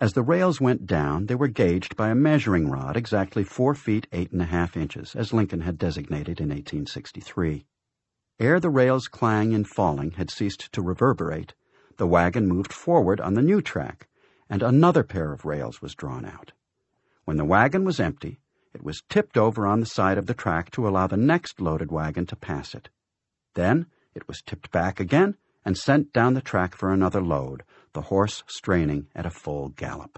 As the rails went down, they were gauged by a measuring rod exactly 4 feet 8.5 inches, as Lincoln had designated in 1863. Ere the rails' clang in falling had ceased to reverberate, the wagon moved forward on the new track, and another pair of rails was drawn out. When the wagon was empty, it was tipped over on the side of the track to allow the next loaded wagon to pass it. Then it was tipped back again and sent down the track for another load, the horse straining at a full gallop.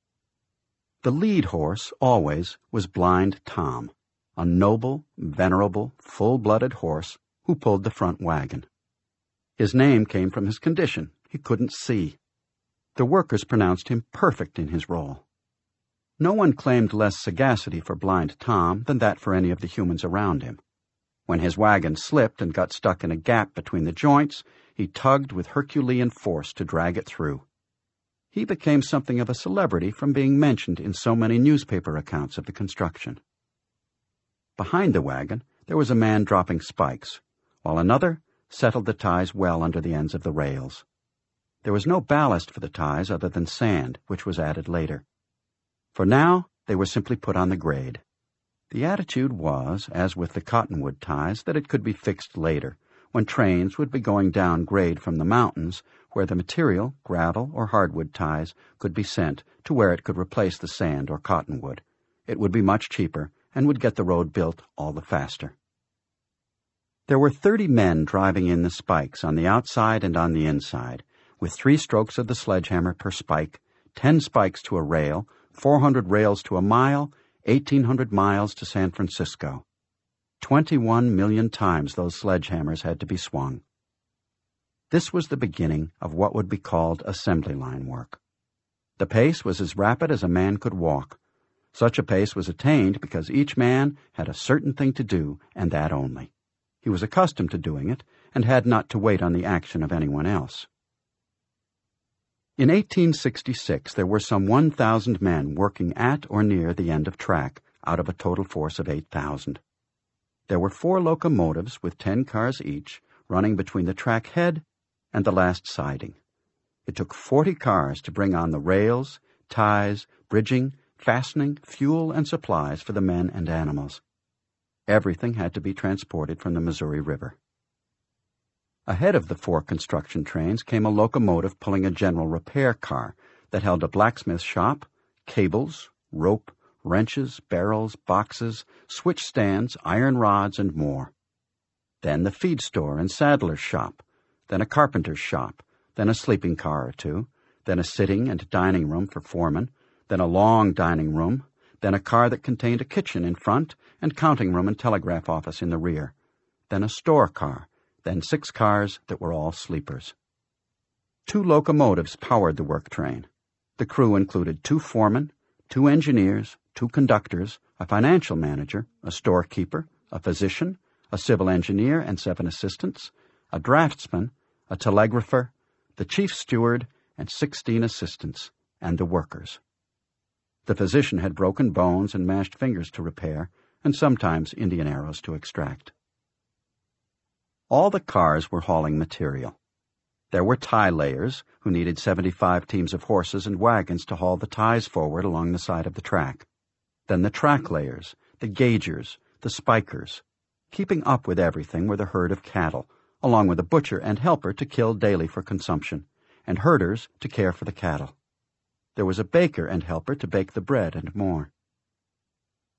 The lead horse always was Blind Tom, a noble, venerable, full-blooded horse who pulled the front wagon. His name came from his condition. He couldn't see. The workers pronounced him perfect in his role. No one claimed less sagacity for Blind Tom than that for any of the humans around him. When his wagon slipped and got stuck in a gap between the joints, he tugged with Herculean force to drag it through. He became something of a celebrity from being mentioned in so many newspaper accounts of the construction. Behind the wagon, there was a man dropping spikes, while another settled the ties well under the ends of the rails. There was no ballast for the ties other than sand, which was added later. For now, they were simply put on the grade. The attitude was, as with the cottonwood ties, that it could be fixed later, when trains would be going down grade from the mountains, where the material, gravel or hardwood ties, could be sent to where it could replace the sand or cottonwood. It would be much cheaper and would get the road built all the faster. There were 30 men driving in the spikes on the outside and on the inside, with 3 strokes of the sledgehammer per spike, 10 spikes to a rail, 400 rails to a mile, 1,800 miles to San Francisco. 21 million times those sledgehammers had to be swung. This was the beginning of what would be called assembly line work. The pace was as rapid as a man could walk. Such a pace was attained because each man had a certain thing to do, and that only. He was accustomed to doing it, and had not to wait on the action of anyone else. In 1866, there were some 1,000 men working at or near the end of track, out of a total force of 8,000. There were 4 locomotives with 10 cars each, running between the track head and the last siding. It took 40 cars to bring on the rails, ties, bridging, fastening, fuel, and supplies for the men and animals. Everything had to be transported from the Missouri River. Ahead of the 4 construction trains came a locomotive pulling a general repair car that held a blacksmith shop, cables, rope, wrenches, barrels, boxes, switch stands, iron rods, and more. Then the feed store and saddler's shop, then a carpenter's shop, then a sleeping car or 2, then a sitting and dining room for foremen, then a long dining room, then a car that contained a kitchen in front and counting room and telegraph office in the rear, then a store car, then 6 cars that were all sleepers. 2 locomotives powered the work train. The crew included 2 foremen, 2 engineers, 2 conductors, a financial manager, a storekeeper, a physician, a civil engineer and 7 assistants, a draftsman, a telegrapher, the chief steward, and 16 assistants, and the workers. The physician had broken bones and mashed fingers to repair, and sometimes Indian arrows to extract. All the cars were hauling material. There were tie layers, who needed 75 teams of horses and wagons to haul the ties forward along the side of the track. Then the track layers, the gaugers, the spikers. Keeping up with everything were the herd of cattle, along with a butcher and helper to kill daily for consumption, and herders to care for the cattle. There was a baker and helper to bake the bread and more.